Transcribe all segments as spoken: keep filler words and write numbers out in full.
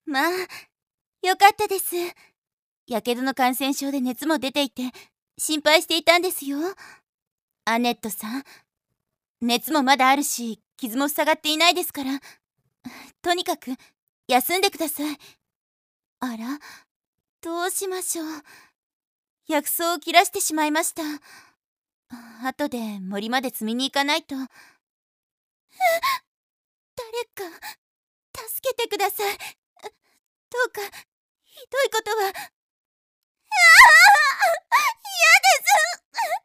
まあ、よかったです。やけどの感染症で熱も出ていて、心配していたんですよ。アネットさん、熱もまだあるし、傷も塞がっていないですから、とにかく、休んでください。あら、どうしましょう。薬草を切らしてしまいました。後で森まで摘みに行かないと。誰か、助けてください。どうか、ひどいことは。ああ、嫌です。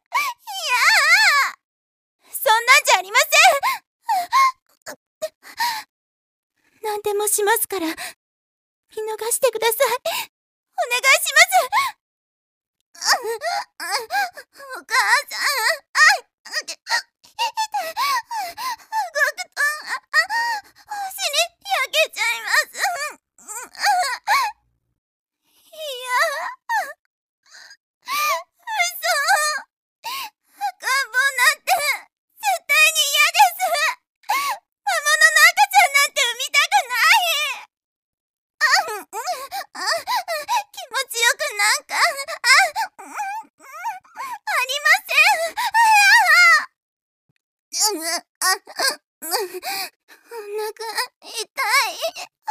嫌。そんなんじゃありません。何でもしますから、見逃してください。お願いします。お母さん、動くと星に焼けちゃいます。いや、嘘。赤ん坊なんて絶対に嫌です。魔物の赤ちゃんなんて産みたくない。気持ちよくなんかありません。お腹痛い。